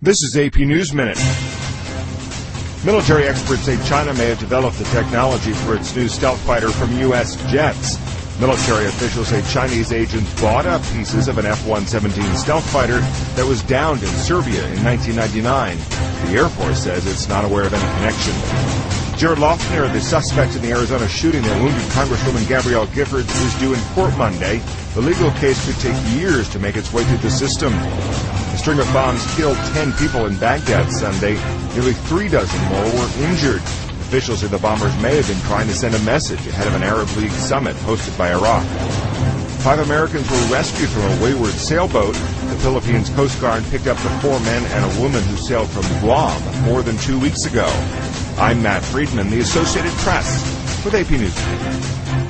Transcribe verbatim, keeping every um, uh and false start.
This is A P News Minute. Military experts say China may have developed the technology for its new stealth fighter from U S jets. Military officials say Chinese agents bought up pieces of an F one seventeen stealth fighter that was downed in Serbia in nineteen ninety-nine. The Air Force says it's not aware of any connection. Jared Loughner, the suspect in the Arizona shooting that wounded Congresswoman Gabrielle Giffords, is due in court Monday. The legal case could take years to make its way through the system. A string of bombs killed ten people in Baghdad Sunday. Nearly three dozen more were injured. Officials say the bombers may have been trying to send a message ahead of an Arab League summit hosted by Iraq. Five Americans were rescued from a wayward sailboat. The Philippines Coast Guard picked up the four men and a woman who sailed from Guam more than two weeks ago. I'm Matt Friedman, the Associated Press, with A P News.